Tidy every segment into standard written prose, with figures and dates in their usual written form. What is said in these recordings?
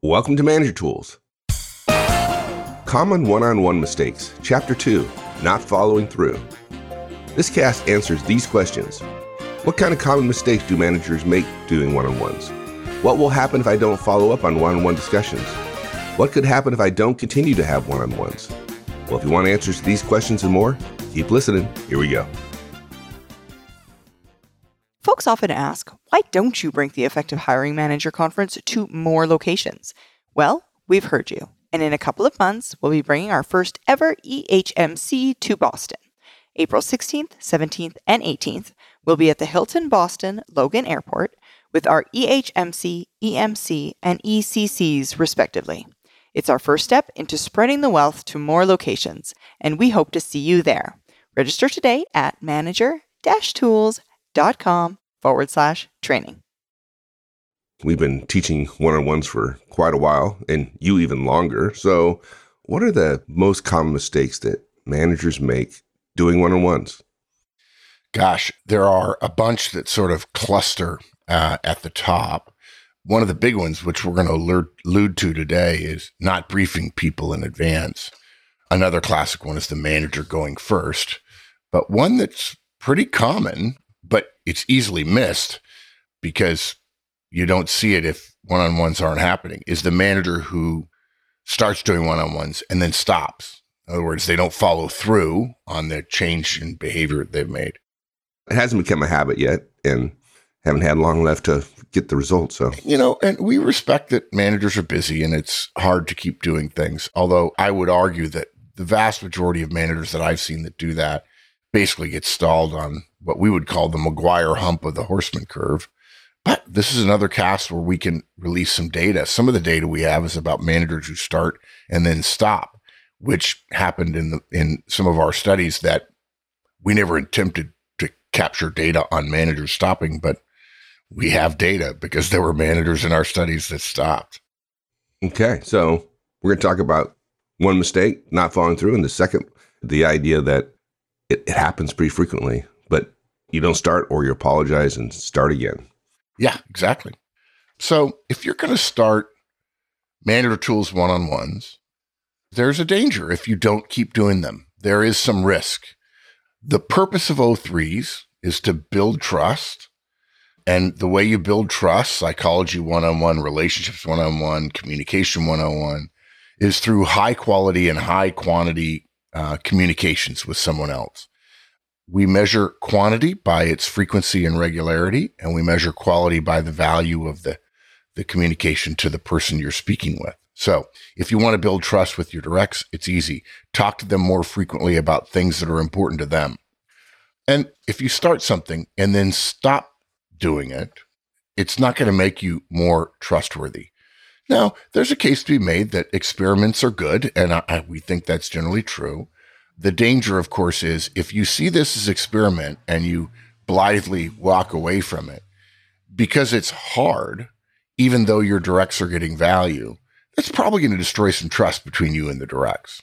Welcome to Manager Tools. Common one-on-one mistakes, Chapter 2, Not Following Through. This cast answers these questions. What kind of common mistakes do managers make doing one-on-ones? What will happen if I don't follow up on one-on-one discussions? What could happen if I don't continue to have one-on-ones? Well, if you want answers to these questions and more, keep listening. Here we go. Folks often ask, why don't you bring the Effective Hiring Manager Conference to more locations? Well, we've heard you. And in a couple of months, we'll be bringing our first ever EHMC to Boston. April 16th, 17th, and 18th, we'll be at the Hilton Boston Logan Airport with our EHMC, EMC, and ECCs respectively. It's our first step into spreading the wealth to more locations, and we hope to see you there. Register today at manager-tools.com/training. We've been teaching one-on-ones for quite a while, and you even longer. So what are the most common mistakes that managers make doing one-on-ones? Gosh, there are a bunch that sort of cluster at the top. One of the big ones, which we're going to allude to today, is not briefing people in advance. Another classic one is the manager going first. But one that's pretty common, but it's easily missed because you don't see it if one-on-ones aren't happening, is the manager who starts doing one-on-ones and then stops. In other words, they don't follow through on the change in behavior they've made. It hasn't become a habit yet, and haven't had long left to get the results. So, and we respect that managers are busy and it's hard to keep doing things. Although I would argue that the vast majority of managers that I've seen that do that basically get stalled on what we would call the McGuire hump of the horseman curve. But this is another cast where we can release some data. Some of the data we have is about managers who start and then stop, which happened in some of our studies that we never attempted to capture data on managers stopping, but we have data because there were managers in our studies that stopped. Okay, so we're going to talk about one mistake, not following through, and the second, the idea that it happens pretty frequently, but you don't start or you apologize and start again. Yeah, exactly. So if you're going to start Manager Tools one-on-ones, there's a danger if you don't keep doing them. There is some risk. The purpose of O3s is to build trust. And the way you build trust, psychology 101, relationships 101, communication 101, is through high quality and high quantity communications with someone else. We measure quantity by its frequency and regularity, and we measure quality by the value of the communication to the person you're speaking with. So if you want to build trust with your directs, it's easy. Talk to them more frequently about things that are important to them. And if you start something and then stop doing it, it's not going to make you more trustworthy. Now, there's a case to be made that experiments are good, and we think that's generally true. The danger, of course, is if you see this as experiment and you blithely walk away from it, because it's hard, even though your directs are getting value, it's probably going to destroy some trust between you and the directs.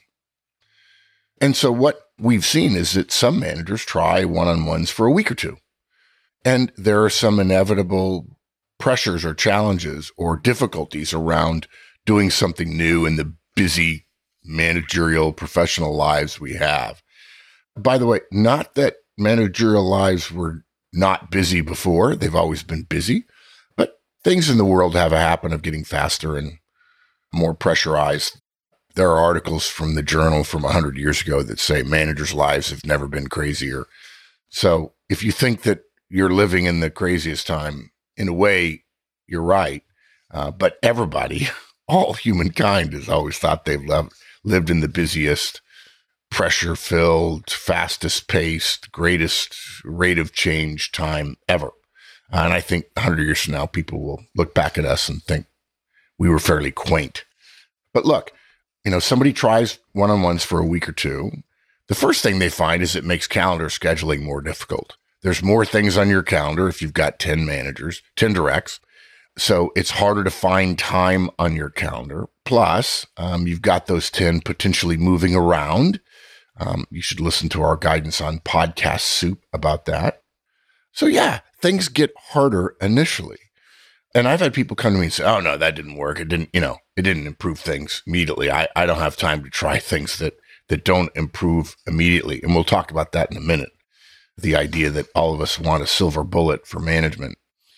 And so what we've seen is that some managers try one-on-ones for a week or two. And there are some inevitable pressures or challenges or difficulties around doing something new in the busy managerial professional lives we have. By the way, not that managerial lives were not busy before. They've always been busy, but things in the world have a habit of getting faster and more pressurized. There are articles from the journal from 100 years ago that say managers' lives have never been crazier. So if you think that you're living in the craziest time, in a way, you're right. But everybody, all humankind has always thought they've lived in the busiest, pressure-filled, fastest-paced, greatest rate of change time ever. And I think 100 years from now, people will look back at us and think we were fairly quaint. But look, somebody tries one-on-ones for a week or two. The first thing they find is it makes calendar scheduling more difficult. There's more things on your calendar if you've got 10 managers, 10 directs. So it's harder to find time on your calendar. Plus, you've got those 10 potentially moving around. You should listen to our guidance on Podcast Soup about that. So yeah, things get harder initially. And I've had people come to me and say, oh, no, that didn't work. It didn't improve things immediately. I don't have time to try things that don't improve immediately. And we'll talk about that in a minute. The idea that all of us want a silver bullet for management.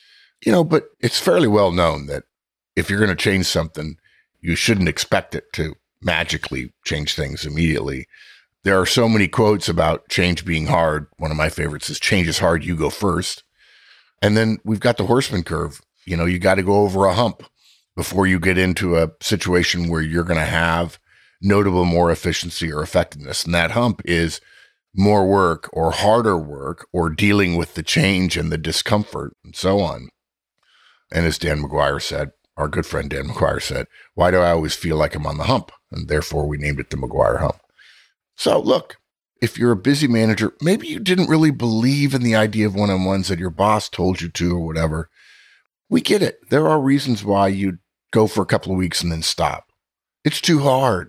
But it's fairly well known that if you're going to change something, you shouldn't expect it to magically change things immediately. There are so many quotes about change being hard. One of my favorites is change is hard, you go first. And then we've got the horseman curve. You got to go over a hump before you get into a situation where you're going to have notable more efficiency or effectiveness. And that hump is more work or harder work or dealing with the change and the discomfort and so on. And as Dan McGuire said, our good friend Dan McGuire said, why do I always feel like I'm on the hump? And therefore we named it the McGuire hump. So look, if you're a busy manager, maybe you didn't really believe in the idea of one-on-ones that your boss told you to or whatever. We get it. There are reasons why you go for a couple of weeks and then stop. It's too hard.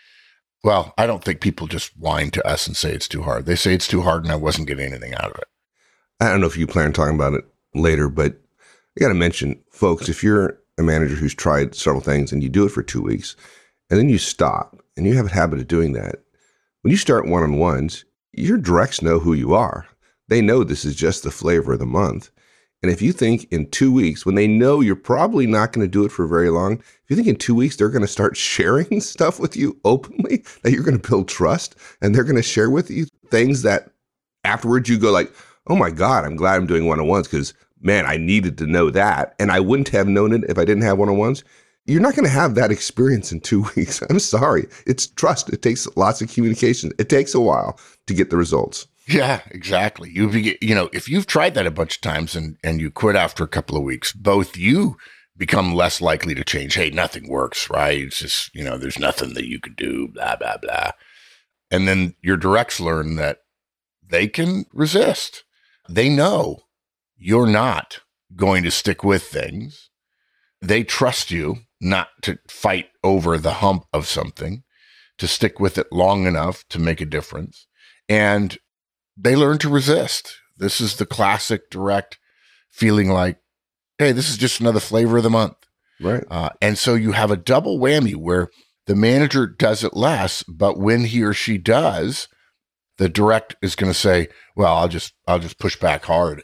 Well, I don't think people just whine to us and say it's too hard. They say it's too hard and I wasn't getting anything out of it. I don't know if you plan on talking about it later, but I got to mention, folks, if you're a manager who's tried several things and you do it for 2 weeks and then you stop and you have a habit of doing that, when you start one-on-ones, your directs know who you are. They know this is just the flavor of the month. And if you think in 2 weeks, when they know you're probably not going to do it for very long, if you think in 2 weeks they're going to start sharing stuff with you openly, that you're going to build trust, and they're going to share with you things that afterwards you go like, oh my God, I'm glad I'm doing one-on-ones because, man, I needed to know that. And I wouldn't have known it if I didn't have one-on-ones. You're not going to have that experience in 2 weeks. I'm sorry. It's trust. It takes lots of communication. It takes a while to get the results. Yeah, exactly. If you've tried that a bunch of times and you quit after a couple of weeks, both you become less likely to change. Hey, nothing works, right? It's just, there's nothing that you could do, blah, blah, blah. And then your directs learn that they can resist. They know you're not going to stick with things. They trust you not to fight over the hump of something, to stick with it long enough to make a difference. And they learn to resist. This is the classic direct feeling like, hey, this is just another flavor of the month. Right. And so you have a double whammy where the manager does it less, but when he or she does, the direct is going to say, well, I'll just push back hard.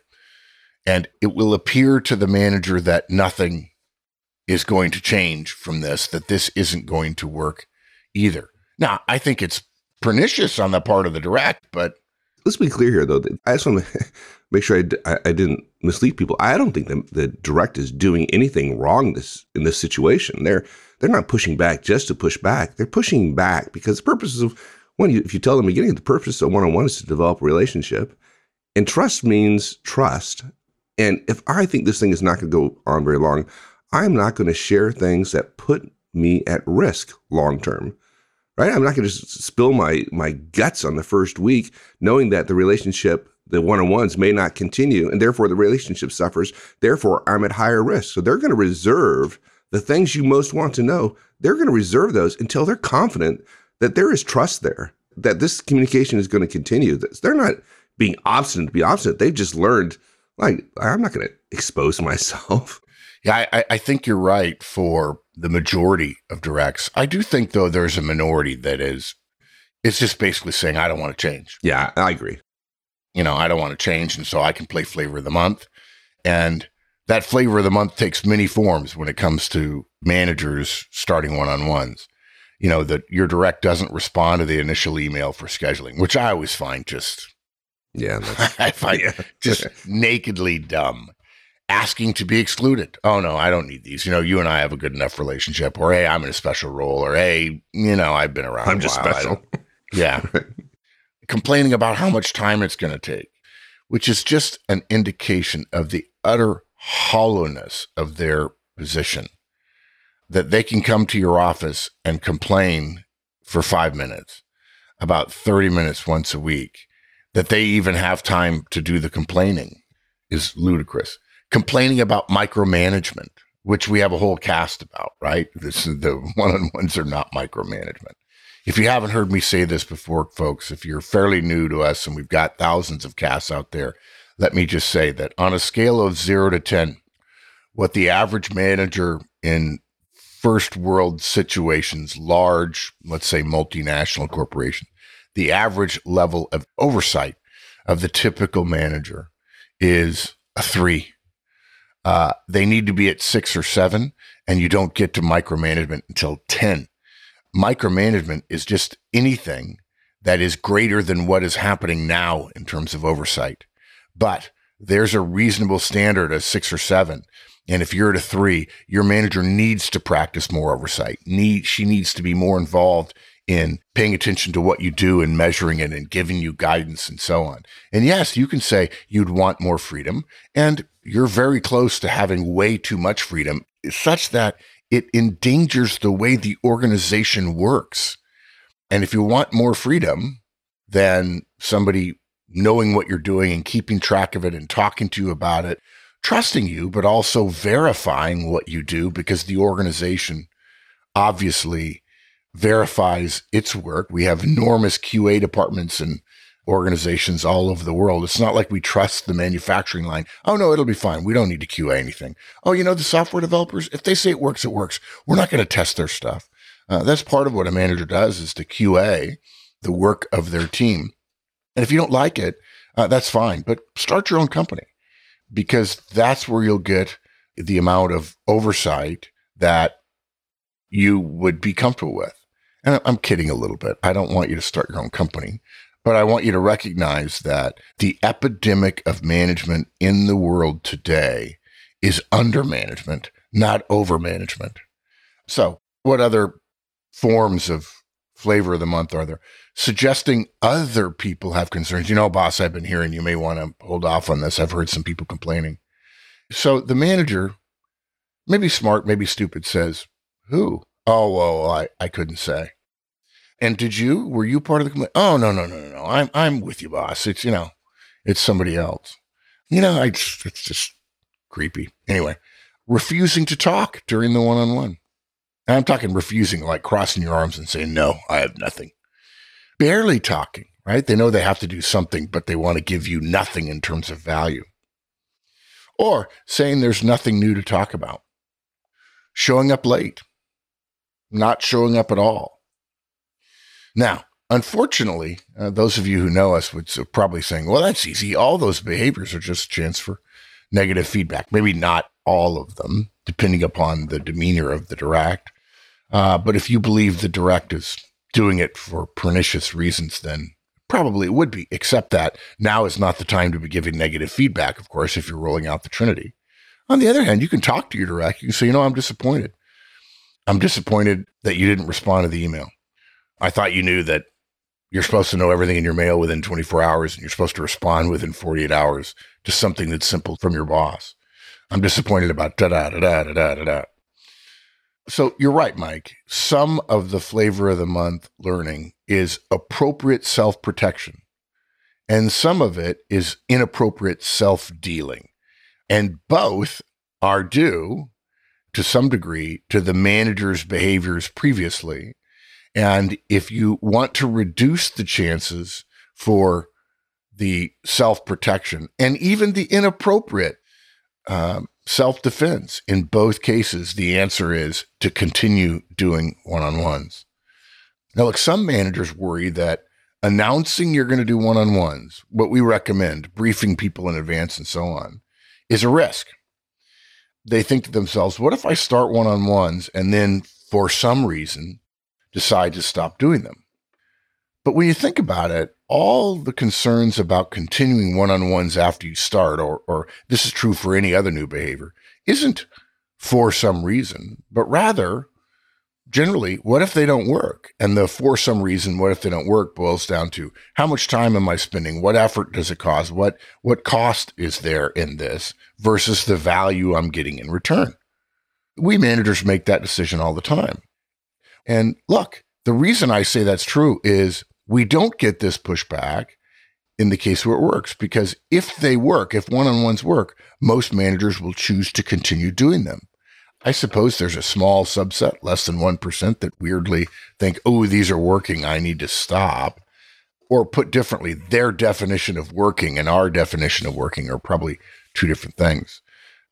And it will appear to the manager that nothing is going to change from this, that this isn't going to work either. Now, I think it's pernicious on the part of the direct, but let's be clear here, though. I just want to make sure I didn't mislead people. I don't think the direct is doing anything wrong in this situation. They're not pushing back just to push back. They're pushing back because the purpose of one, if you tell them at the beginning, the purpose of one-on-one is to develop a relationship, and trust means trust. And if I think this thing is not going to go on very long, I'm not going to share things that put me at risk long term. Right? I'm not going to just spill my guts on the first week, knowing that the relationship, the one-on-ones may not continue, and therefore the relationship suffers. Therefore, I'm at higher risk. So they're going to reserve the things you most want to know. They're going to reserve those until they're confident that there is trust there, that this communication is going to continue. They're not being obstinate to be obstinate. They've just learned, like, I'm not going to expose myself. Yeah, I think you're right for the majority of directs. I do think, though, there's a minority that it's just basically saying, I don't want to change. Yeah, I agree. I don't want to change, and so I can play flavor of the month. And that flavor of the month takes many forms when it comes to managers starting one-on-ones. That your direct doesn't respond to the initial email for scheduling, which I always find just, I find just nakedly dumb. Asking to be excluded. Oh, no, I don't need these. You and I have a good enough relationship. Or, hey, I'm in a special role. Or, hey, I've been around. I'm just special. Yeah. Complaining about how much time it's going to take, which is just an indication of the utter hollowness of their position. That they can come to your office and complain for 5 minutes, about 30 minutes once a week. That they even have time to do the complaining is ludicrous. Complaining about micromanagement, which we have a whole cast about, right? This is the one-on-ones are not micromanagement. If you haven't heard me say this before, folks, if you're fairly new to us and we've got thousands of casts out there, let me just say that on a scale of 0 to 10, what the average manager in first world situations, large, let's say multinational corporation, the average level of oversight of the typical manager is a 3. They need to be at 6 or 7, and you don't get to micromanagement until 10. Micromanagement is just anything that is greater than what is happening now in terms of oversight. But there's a reasonable standard of 6 or 7. And if you're at a 3, your manager needs to practice more oversight. She needs to be more involved in paying attention to what you do and measuring it and giving you guidance and so on. And yes, you can say you'd want more freedom, and you're very close to having way too much freedom, such that it endangers the way the organization works. And if you want more freedom, then somebody knowing what you're doing and keeping track of it and talking to you about it, trusting you, but also verifying what you do, because the organization obviously verifies its work. We have enormous QA departments and organizations all over the world. It's not like we trust the manufacturing line. Oh, no, it'll be fine. We don't need to QA anything. Oh, the software developers, if they say it works, it works. We're not going to test their stuff. That's part of what a manager does, is to QA the work of their team. And if you don't like it, that's fine. But start your own company, because that's where you'll get the amount of oversight that you would be comfortable with. And I'm kidding a little bit. I don't want you to start your own company, but I want you to recognize that the epidemic of management in the world today is undermanagement, not overmanagement. So what other forms of flavor of the month are there? Suggesting other people have concerns. Boss, I've been hearing you may want to hold off on this. I've heard some people complaining. So the manager, maybe smart, maybe stupid, says, who? Oh, well, I couldn't say. And were you part of the complaint? Oh, no. I'm with you, boss. It's, it's somebody else. It's just creepy. Anyway, refusing to talk during the one-on-one. I'm talking refusing, like crossing your arms and saying, no, I have nothing. Barely talking, right? They know they have to do something, but they want to give you nothing in terms of value. Or saying there's nothing new to talk about. Showing up late. Not showing up at all. Now, unfortunately, those of you who know us would probably saying, well, that's easy. All those behaviors are just a chance for negative feedback. Maybe not all of them, depending upon the demeanor of the direct. But if you believe the direct is doing it for pernicious reasons, then probably it would be, except that now is not the time to be giving negative feedback, of course, if you're rolling out the Trinity. On the other hand, you can talk to your direct. You can say, I'm disappointed. I'm disappointed that you didn't respond to the email. I thought you knew that you're supposed to know everything in your mail within 24 hours and you're supposed to respond within 48 hours to something that's simple from your boss. I'm disappointed about da-da-da-da-da-da-da. So you're right, Mike. Some of the flavor of the month learning is appropriate self-protection, and some of it is inappropriate self-dealing. And both are due to some degree to the manager's behaviors previously. And if you want to reduce the chances for the self-protection and even the inappropriate self-defense, in both cases, the answer is to continue doing one-on-ones. Now, look, some managers worry that announcing you're going to do one-on-ones, what we recommend, briefing people in advance and so on, is a risk. They think to themselves, what if I start one-on-ones and then for some reason decide to stop doing them? But when you think about it, all the concerns about continuing one-on-ones after you start, or this is true for any other new behavior, isn't for some reason, but rather, generally, what if they don't work? And the for some reason, what if they don't work, boils down to how much time am I spending? What effort does it cost? What cost is there in this versus the value I'm getting in return? We managers make that decision all the time. And look, the reason I say that's true is we don't get this pushback in the case where it works, because if they work, if one-on-ones work, most managers will choose to continue doing them. I suppose there's a small subset, less than 1%, that weirdly think, oh, these are working, I need to stop. Or put differently, their definition of working and our definition of working are probably two different things.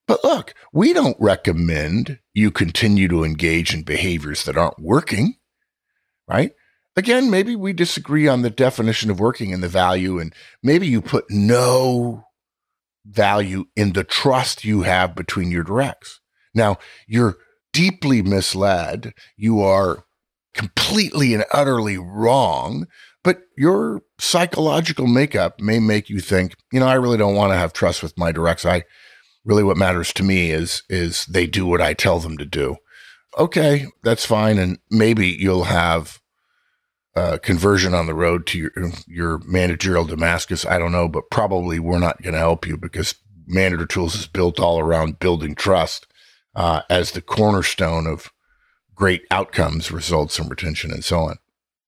But look, we don't recommend you continue to engage in behaviors that aren't working, right? Again, maybe we disagree on the definition of working and the value, and maybe you put no value in the trust you have between your directs. Now, you're deeply misled. You are completely and utterly wrong, but your psychological makeup may make you think, I really don't want to have trust with my directs. Really what matters to me is they do what I tell them to do. Okay, that's fine. And maybe you'll have conversion on the road to your managerial Damascus. I don't know, but probably we're not going to help you because Manager Tools is built all around building trust as the cornerstone of great outcomes, results, and retention, and so on.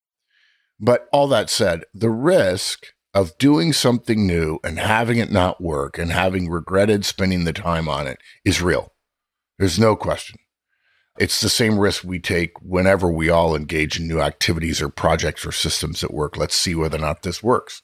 But all that said, the risk of doing something new and having it not work and having regretted spending the time on it is real. There's no question. It's the same risk we take whenever we all engage in new activities or projects or systems at work. Let's see whether or not this works.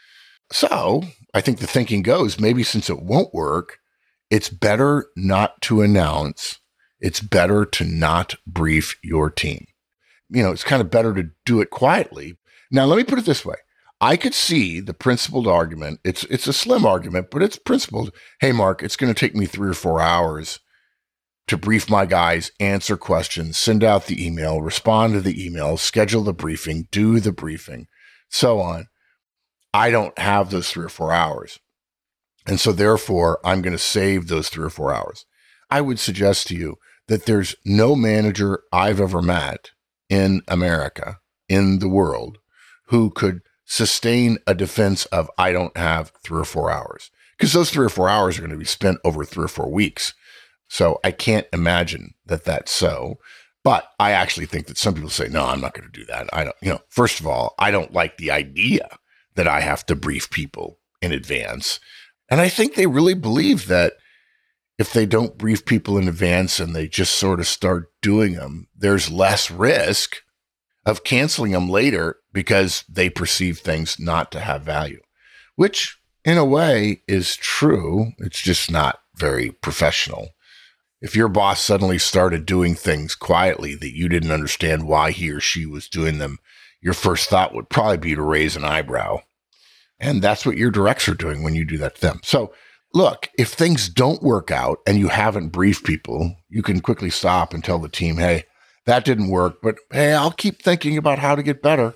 So I think the thinking goes, maybe since it won't work, it's better not to announce. It's better to not brief your team. It's kind of better to do it quietly. Now, let me put it this way. I could see the principled argument. It's a slim argument, but it's principled. Hey, Mark, it's going to take me 3 or 4 hours to brief my guys, answer questions, send out the email, respond to the email, schedule the briefing, do the briefing, so on. I don't have those 3 or 4 hours. And so therefore, I'm going to save those 3 or 4 hours. I would suggest to you that there's no manager I've ever met in America, in the world, who could sustain a defense of, I don't have 3 or 4 hours. Because those 3 or 4 hours are going to be spent over 3 or 4 weeks. So I can't imagine that that's so. But I actually think that some people say, no, I'm not going to do that. I don't, first of all, I don't like the idea that I have to brief people in advance. And I think they really believe that if they don't brief people in advance and they just sort of start doing them, there's less risk of canceling them later because they perceive things not to have value, which in a way is true. It's just not very professional. If your boss suddenly started doing things quietly that you didn't understand why he or she was doing them, your first thought would probably be to raise an eyebrow. And that's what your directs are doing when you do that to them. So look, if things don't work out and you haven't briefed people, you can quickly stop and tell the team, hey, that didn't work, but hey, I'll keep thinking about how to get better.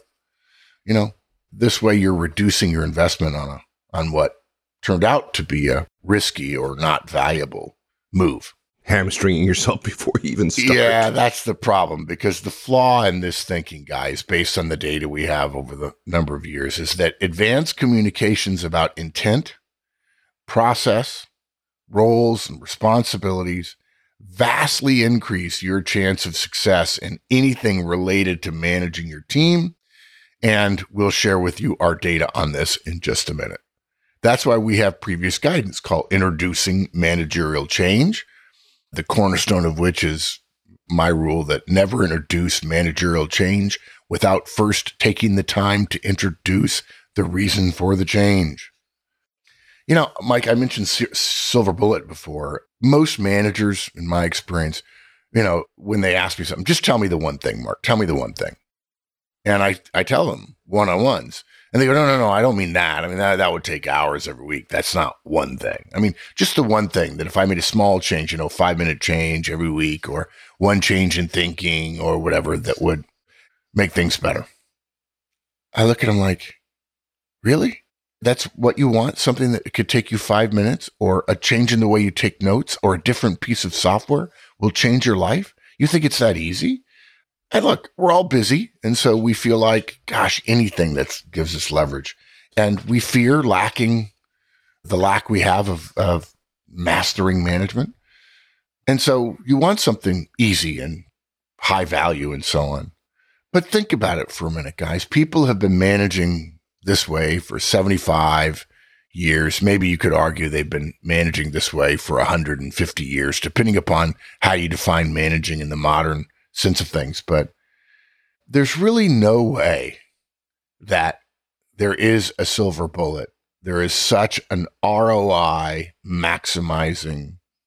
This way you're reducing your investment on what turned out to be a risky or not valuable move. Hamstringing yourself before you even start. Yeah, that's the problem, because the flaw in this thinking, guys, based on the data we have over the number of years, is that advanced communications about intent, process, roles, and responsibilities vastly increase your chance of success in anything related to managing your team. And we'll share with you our data on this in just a minute. That's why we have previous guidance called Introducing Managerial Change, the cornerstone of which is my rule that never introduce managerial change without first taking the time to introduce the reason for the change. Mike, I mentioned silver bullet before. Most managers, in my experience, when they ask me something, just tell me the one thing, Mark. Tell me the one thing. And I tell them one-on-ones. And they go, no, I don't mean that. I mean, that would take hours every week. That's not one thing. I mean, just the one thing that if I made a small change, 5-minute change every week, or one change in thinking or whatever, that would make things better. I look at them like, really? That's what you want? Something that could take you 5 minutes, or a change in the way you take notes, or a different piece of software will change your life? You think it's that easy? And look, we're all busy. And so we feel like, gosh, anything that gives us leverage. And we fear lacking the lack we have of mastering management. And so you want something easy and high value and so on. But think about it for a minute, guys. People have been managing this way for 75 years. Maybe you could argue they've been managing this way for 150 years, depending upon how you define managing in the modern sense of things. But there's really no way that there is a silver bullet. There is such an ROI maximizing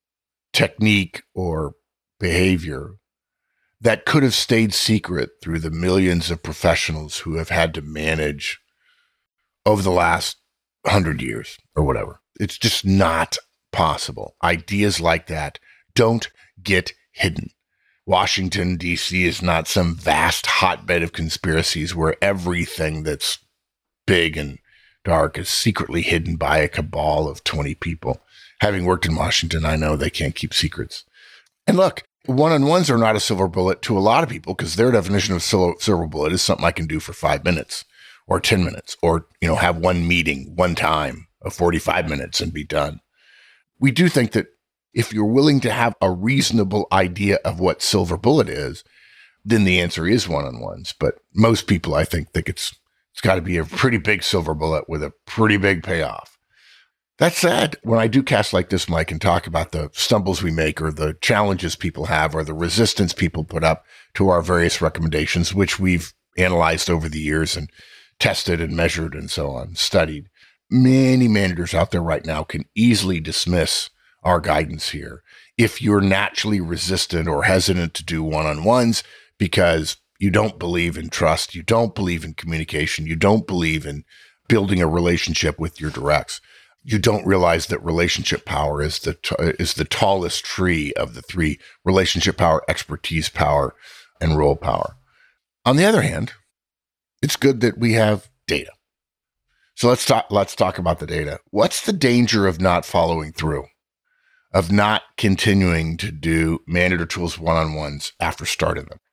technique or behavior that could have stayed secret through the millions of professionals who have had to manage over the last 100 years or whatever. It's just not possible. Ideas like that don't get hidden. Washington, D.C. is not some vast hotbed of conspiracies where everything that's big and dark is secretly hidden by a cabal of 20 people. Having worked in Washington, I know they can't keep secrets. And look, one-on-ones are not a silver bullet to a lot of people because their definition of silver bullet is something I can do for 5 minutes or 10 minutes or, have one meeting one time of 45 minutes and be done. We do think that if you're willing to have a reasonable idea of what silver bullet is, then the answer is one-on-ones. But most people, I think it's got to be a pretty big silver bullet with a pretty big payoff. That said, when I do casts like this, Mike, and talk about the stumbles we make or the challenges people have or the resistance people put up to our various recommendations, which we've analyzed over the years and tested and measured and so on, studied, many managers out there right now can easily dismiss our guidance here if you're naturally resistant or hesitant to do one-on-ones because you don't believe in trust, you don't believe in communication, you don't believe in building a relationship with your directs. You don't realize that relationship power is the tallest tree of the three: relationship power, expertise power, and role power. On the other hand, it's good that we have data. So let's talk about the data. What's the danger of not following through, of not continuing to do Manager Tools one-on-ones after starting them?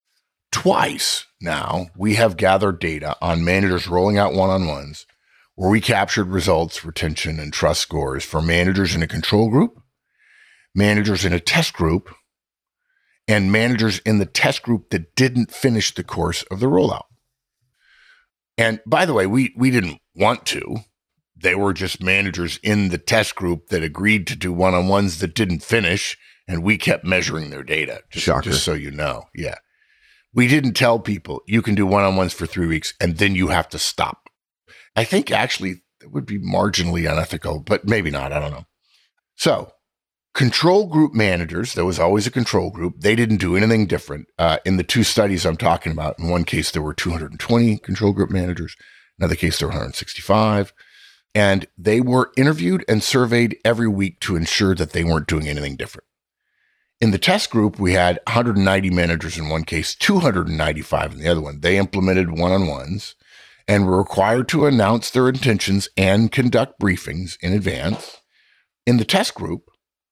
Twice now, we have gathered data on managers rolling out one-on-ones where we captured results, retention, and trust scores for managers in a control group, managers in a test group, and managers in the test group that didn't finish the course of the rollout. And by the way, we didn't want to. They were just managers in the test group that agreed to do one-on-ones that didn't finish, and we kept measuring their data, just so you know. Yeah. We didn't tell people you can do one-on-ones for 3 weeks and then you have to stop. I think actually it would be marginally unethical, but maybe not. I don't know. So control group managers, there was always a control group. They didn't do anything different. In the two studies I'm talking about, in one case, there were 220 control group managers. Another case, there were 165. And they were interviewed and surveyed every week to ensure that they weren't doing anything different. In the test group, we had 190 managers in one case, 295 in the other one. They implemented one-on-ones and were required to announce their intentions and conduct briefings in advance. In the test group,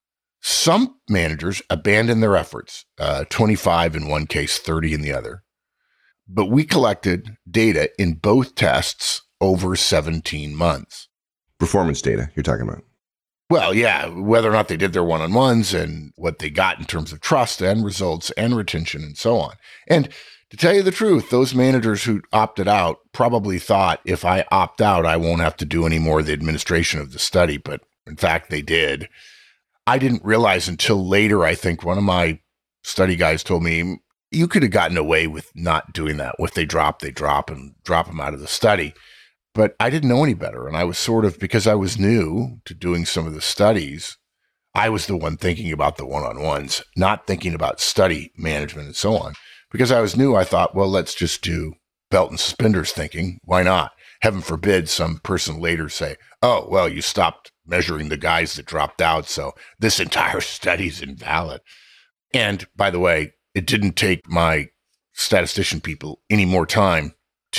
some managers abandoned their efforts, 25 in one case, 30 in the other. But we collected data in both tests over 17 months. Performance data you're talking about. Well, yeah, whether or not they did their one-on-ones and what they got in terms of trust and results and retention and so on. And to tell you the truth, those managers who opted out probably thought, if I opt out, I won't have to do any more of the administration of the study. But in fact, they did. I didn't realize until later, I think one of my study guys told me, you could have gotten away with not doing that. If they drop them out of the study. But I didn't know any better. And I was sort of, because I was new to doing some of the studies, I was the one thinking about the one-on-ones, not thinking about study management and so on. Because I was new, I thought, well, let's just do belt and suspenders thinking. Why not? Heaven forbid some person later say, oh, well, you stopped measuring the guys that dropped out, so this entire study's invalid. And by the way, it didn't take my statistician people any more time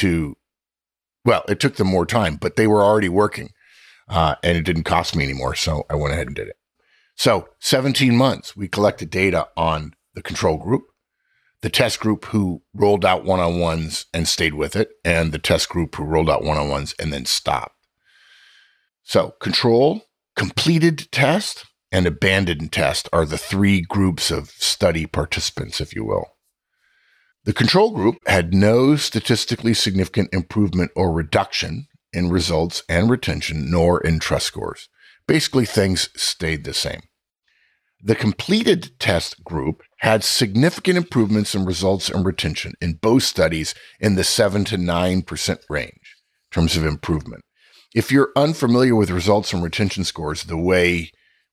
it took them more time, but they were already working, and it didn't cost me anymore, so I went ahead and did it. So 17 months, we collected data on the control group, the test group who rolled out one-on-ones and stayed with it, and the test group who rolled out one-on-ones and then stopped. So control, completed test, and abandoned test are the three groups of study participants, if you will. The control group had no statistically significant improvement or reduction in results and retention, nor in trust scores. Basically, things stayed the same. The completed test group had significant improvements in results and retention in both studies in the 7 to 9% range in terms of improvement. If you're unfamiliar with results and retention scores, the way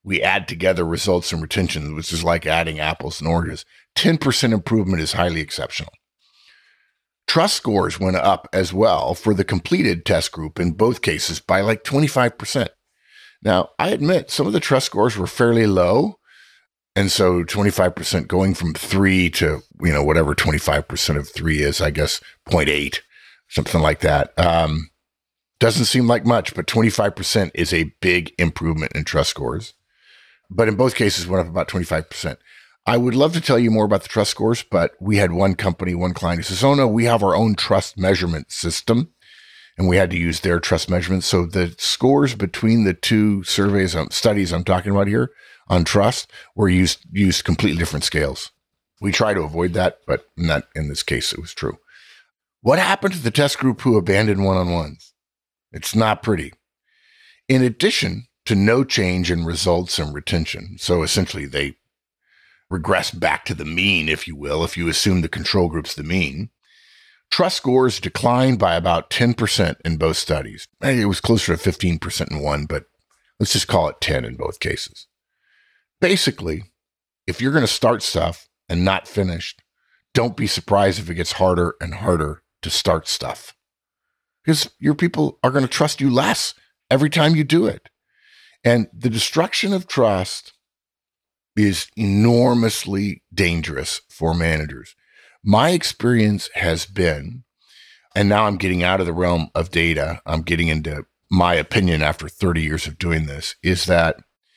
we add together results and retention, which is like adding apples and oranges, 10% improvement is highly exceptional. Trust scores went up as well for the completed test group in both cases by like 25%. Now, I admit some of the trust scores were fairly low. And so 25% going from 3 to, whatever 25% of 3 is, I guess 0.8, something like that. Doesn't seem like much, but 25% is a big improvement in trust scores. But in both cases, went up about 25%. I would love to tell you more about the trust scores, but we had one company, one client who says, oh no, we have our own trust measurement system, and we had to use their trust measurements. So the scores between the two studies I'm talking about here on trust were used completely different scales. We try to avoid that, but not in this case, it was true. What happened to the test group who abandoned one-on-ones? It's not pretty. In addition to no change in results and retention, so essentially they regress back to the mean, if you will, if you assume the control group's the mean, trust scores declined by about 10% in both studies. It was closer to 15% in one, but let's just call it 10 in both cases. Basically, if you're going to start stuff and not finished, don't be surprised if it gets harder and harder to start stuff, because your people are going to trust you less every time you do it. And the destruction of trust is enormously dangerous for managers. My experience has been, and now I'm getting out of the realm of data, I'm getting into my opinion after 30 years of doing this, is that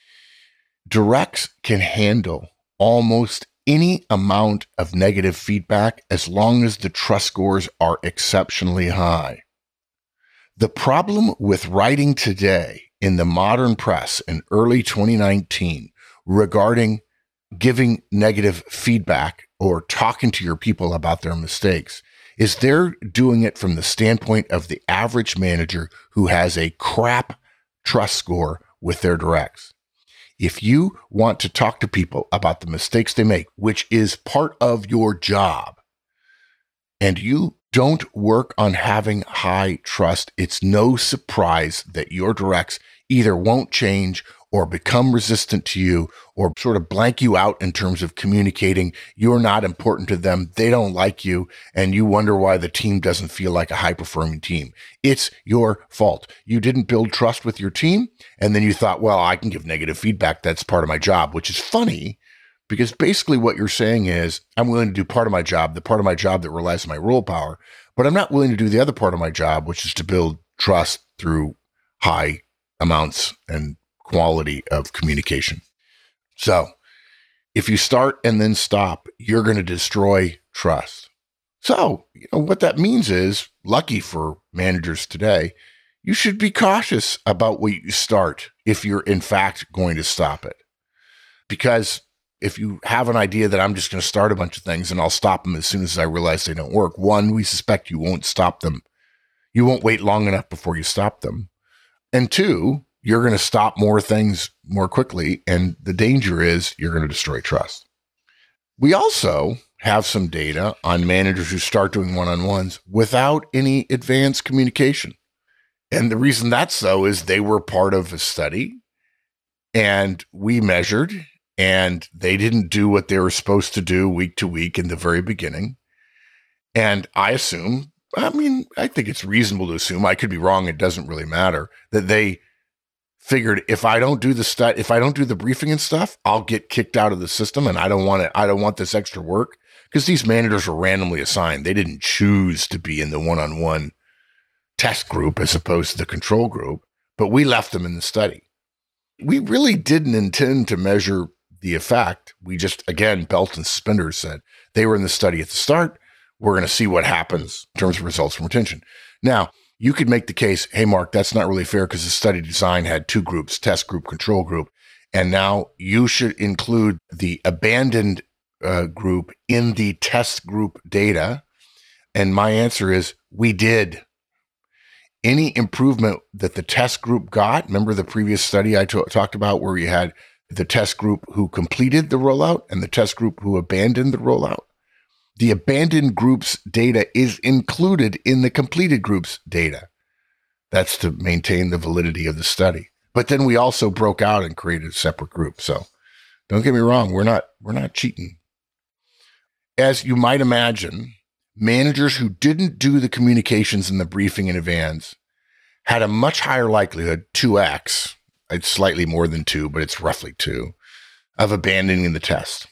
directs can handle almost any amount of negative feedback as long as the trust scores are exceptionally high. The problem with writing today in the modern press in early 2019 regarding giving negative feedback or talking to your people about their mistakes is they're doing it from the standpoint of the average manager who has a crap trust score with their directs. If you want to talk to people about the mistakes they make, which is part of your job, and you don't work on having high trust, it's no surprise that your directs either won't change or become resistant to you or sort of blank you out in terms of communicating. You're not important to them. They don't like you. And you wonder why the team doesn't feel like a high-performing team. It's your fault. You didn't build trust with your team. And then you thought, well, I can give negative feedback. That's part of my job, which is funny because basically what you're saying is I'm willing to do part of my job, the part of my job that relies on my rule power, but I'm not willing to do the other part of my job, which is to build trust through high amounts and quality of communication. So if you start and then stop, you're going to destroy trust. So, what that means is, lucky for managers today, you should be cautious about what you start if you're in fact going to stop it. Because if you have an idea that I'm just going to start a bunch of things and I'll stop them as soon as I realize they don't work, one, we suspect you won't stop them. You won't wait long enough before you stop them. And two, you're going to stop more things more quickly, and the danger is you're going to destroy trust. We also have some data on managers who start doing one-on-ones without any advanced communication. And the reason that's so is they were part of a study, and we measured, and they didn't do what they were supposed to do week to week in the very beginning. And I think it's reasonable to assume, I could be wrong, it doesn't really matter, that they figured if I don't do the briefing and stuff, I'll get kicked out of the system, and I don't want this extra work, because these managers were randomly assigned. They didn't choose to be in the one-on-one test group as opposed to the control group, but we left them in the study. We really didn't intend to measure the effect. We just, again, belt and suspenders said they were in the study at the start. We're going to see what happens in terms of results from retention. Now, you could make the case, hey, Mark, that's not really fair because the study design had two groups, test group, control group. And now you should include the abandoned group in the test group data. And my answer is we did. Any improvement that the test group got, remember the previous study I talked about where we had the test group who completed the rollout and the test group who abandoned the rollout? The abandoned group's data is included in the completed group's data. That's to maintain the validity of the study. But then we also broke out and created a separate group. So don't get me wrong, we're not cheating. As you might imagine, managers who didn't do the communications and the briefing in advance had a much higher likelihood, 2x, it's slightly more than 2, but it's roughly 2, of abandoning the test.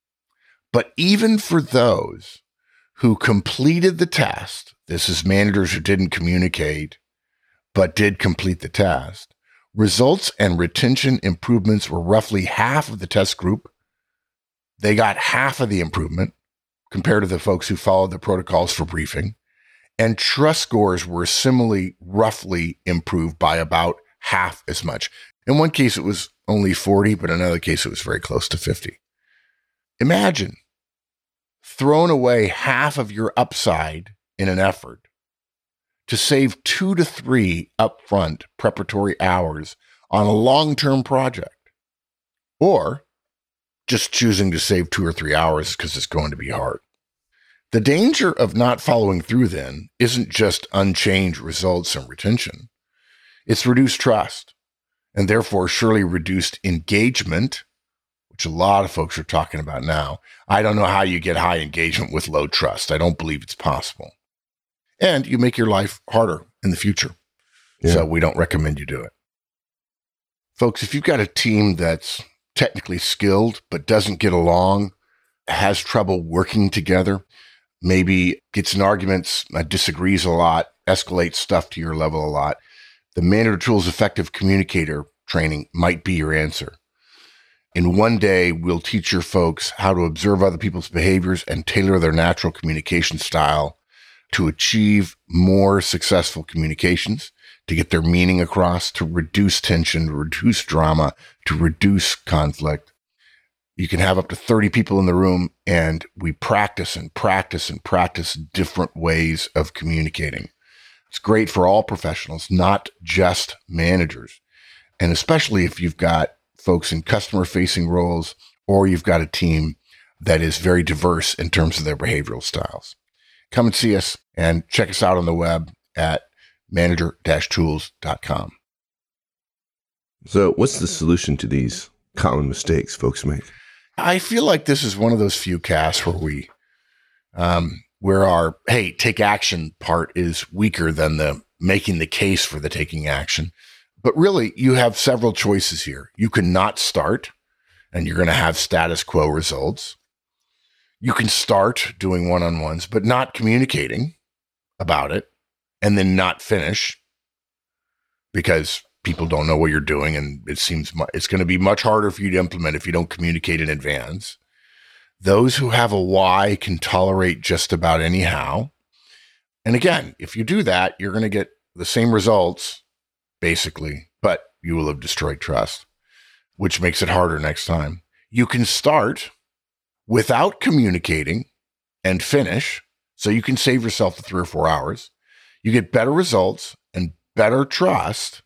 But even for those who completed the test, this is managers who didn't communicate, but did complete the test, results and retention improvements were roughly half of the test group. They got half of the improvement compared to the folks who followed the protocols for briefing. And trust scores were similarly roughly improved by about half as much. In one case, it was only 40, but in another case, it was very close to 50. Imagine throwing away half of your upside in an effort to save 2 to 3 upfront preparatory hours on a long-term project, or just choosing to save 2 or 3 hours because it's going to be hard. The danger of not following through then isn't just unchanged results and retention. It's reduced trust and therefore surely reduced engagement, which a lot of folks are talking about now. I don't know how you get high engagement with low trust. I don't believe it's possible. And you make your life harder in the future. Yeah. So we don't recommend you do it. Folks, if you've got a team that's technically skilled but doesn't get along, has trouble working together, maybe gets in arguments, disagrees a lot, escalates stuff to your level a lot, the Manager Tools Effective Communicator training might be your answer. In one day, we'll teach your folks how to observe other people's behaviors and tailor their natural communication style to achieve more successful communications, to get their meaning across, to reduce tension, to reduce drama, to reduce conflict. You can have up to 30 people in the room, and we practice and practice and practice different ways of communicating. It's great for all professionals, not just managers. And especially if you've got folks in customer-facing roles, or you've got a team that is very diverse in terms of their behavioral styles. Come and see us and check us out on the web at manager-tools.com. So what's the solution to these common mistakes folks make? I feel like this is one of those few casts where we, where our, hey, take action part is weaker than the making the case for the taking action. But really, you have several choices here. You can not start, and you're going to have status quo results. You can start doing one-on-ones, but not communicating about it, and then not finish because people don't know what you're doing, and it seems it's going to be much harder for you to implement if you don't communicate in advance. Those who have a why can tolerate just about anyhow. And again, if you do that, you're going to get the same results, basically, but you will have destroyed trust, which makes it harder next time. You can start without communicating and finish, so you can save yourself the 3 or 4 hours. You get better results and better trust,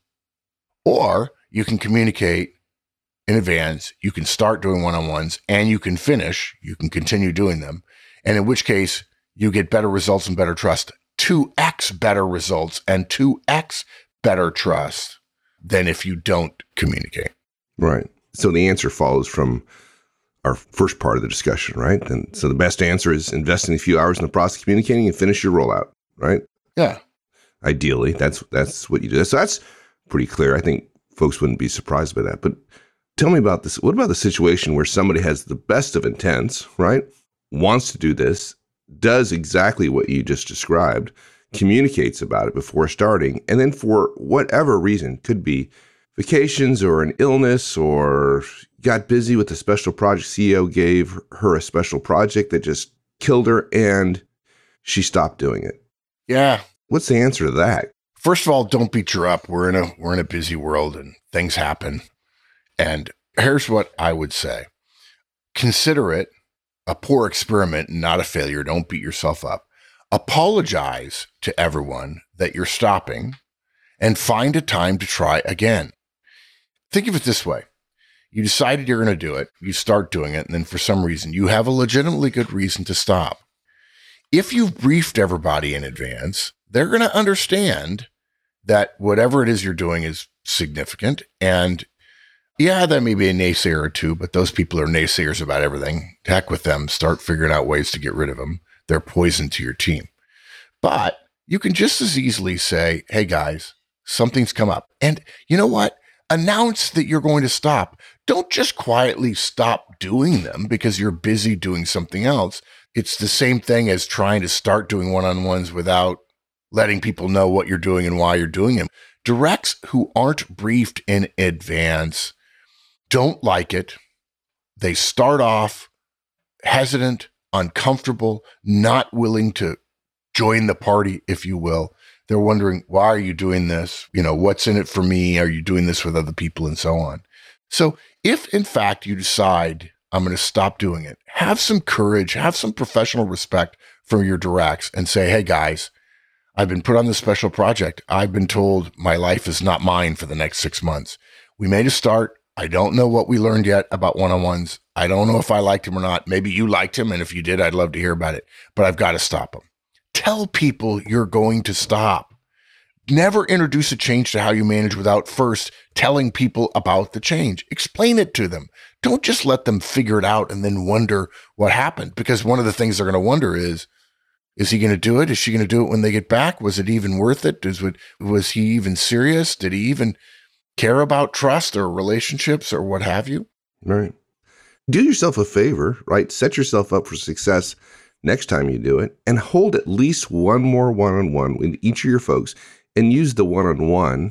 or you can communicate in advance. You can start doing one-on-ones and you can finish. You can continue doing them. And in which case you get better results and better trust, 2x better results and 2x better trust than if you don't communicate. Right. So the answer follows from our first part of the discussion, right? And so the best answer is investing a few hours in the process of communicating and finish your rollout, right? Yeah. Ideally, that's what you do. So that's pretty clear. I think folks wouldn't be surprised by that. But tell me about this. What about the situation where somebody has the best of intents, right? Wants to do this, does exactly what you just described, communicates about it before starting, and then for whatever reason, could be vacations or an illness or got busy with a special project, CEO gave her a special project that just killed her and she stopped doing it. Yeah. What's the answer to that? First of all, don't beat her up. We're in a busy world and things happen. And here's what I would say. Consider it a poor experiment, not a failure. Don't beat yourself up. Apologize to everyone that you're stopping and find a time to try again. Think of it this way. You decided you're going to do it. You start doing it. And then for some reason, you have a legitimately good reason to stop. If you've briefed everybody in advance, they're going to understand that whatever it is you're doing is significant. And yeah, that may be a naysayer or two, but those people are naysayers about everything. Heck with them. Start figuring out ways to get rid of them. They're poison to your team. But you can just as easily say, hey guys, something's come up. And you know what? Announce that you're going to stop. Don't just quietly stop doing them because you're busy doing something else. It's the same thing as trying to start doing one-on-ones without letting people know what you're doing and why you're doing them. Directs who aren't briefed in advance don't like it. They start off hesitant, uncomfortable, not willing to join the party, if you will. They're wondering, why are you doing this? What's in it for me? Are you doing this with other people and so on? So if in fact you decide I'm going to stop doing it, have some courage, have some professional respect for your directs and say, hey guys, I've been put on this special project. I've been told my life is not mine for the next 6 months. We made a start. I don't know what we learned yet about one-on-ones. I don't know if I liked him or not. Maybe you liked him. And if you did, I'd love to hear about it, but I've got to stop him. Tell people you're going to stop. Never introduce a change to how you manage without first telling people about the change. Explain it to them. Don't just let them figure it out and then wonder what happened. Because one of the things they're going to wonder is he going to do it? Is she going to do it when they get back? Was it even worth it? Was he even serious? Did he even care about trust or relationships or what have you? Right. Do yourself a favor, right? Set yourself up for success next time you do it and hold at least one more one-on-one with each of your folks and use the one-on-one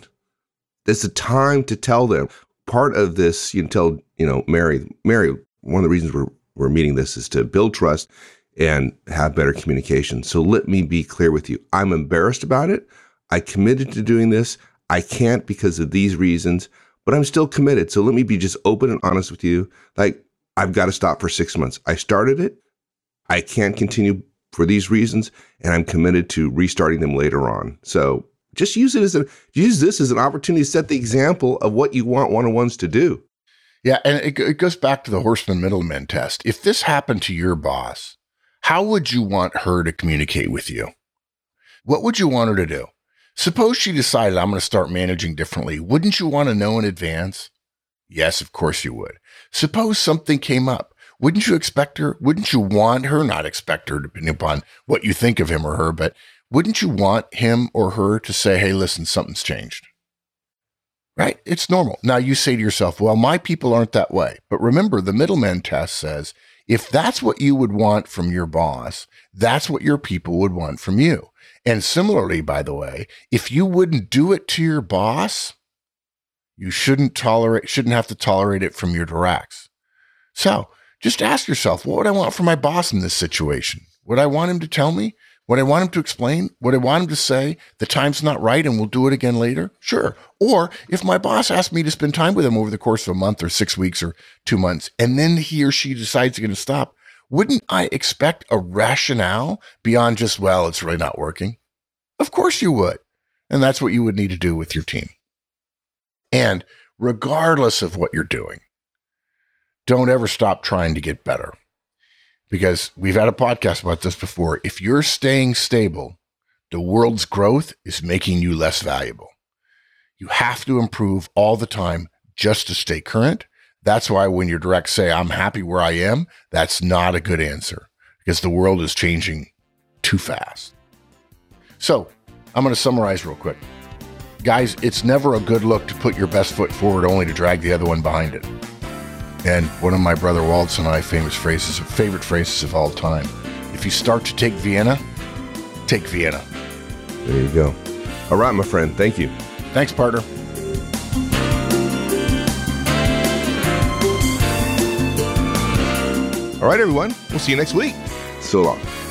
as a time to tell them. Part of this, you can tell, Mary, one of the reasons we're meeting this is to build trust and have better communication. So let me be clear with you. I'm embarrassed about it. I committed to doing this. I can't because of these reasons, but I'm still committed. So let me be just open and honest with you. Like, I've got to stop for 6 months. I started it. I can't continue for these reasons, and I'm committed to restarting them later on. So just use this as an opportunity to set the example of what you want one-on-ones to do. Yeah, and it goes back to the horseman-middleman test. If this happened to your boss, how would you want her to communicate with you? What would you want her to do? Suppose she decided, I'm going to start managing differently. Wouldn't you want to know in advance? Yes, of course you would. Suppose something came up. Wouldn't you want her, not expect her, depending upon what you think of him or her, but wouldn't you want him or her to say, hey, listen, something's changed? Right? It's normal. Now you say to yourself, well, my people aren't that way. But remember, the middleman test says, if that's what you would want from your boss, that's what your people would want from you. And similarly, by the way, if you wouldn't do it to your boss, you shouldn't have to tolerate it from your directs. So just ask yourself, what would I want from my boss in this situation? Would I want him to tell me? Would I want him to explain? Would I want him to say the time's not right and we'll do it again later? Sure. Or if my boss asked me to spend time with him over the course of a month or 6 weeks or 2 months, and then he or she decides they're going to stop, wouldn't I expect a rationale beyond just, well, it's really not working? Of course you would. And that's what you would need to do with your team. And regardless of what you're doing, don't ever stop trying to get better. Because we've had a podcast about this before. If you're staying stable, the world's growth is making you less valuable. You have to improve all the time just to stay current. That's why when your directs say, I'm happy where I am, that's not a good answer because the world is changing too fast. So I'm going to summarize real quick. Guys, it's never a good look to put your best foot forward only to drag the other one behind it. And one of my brother Walt's and I favorite phrases of all time. If you start to take Vienna, take Vienna. There you go. All right, my friend. Thank you. Thanks, partner. All right, everyone. We'll see you next week. So long.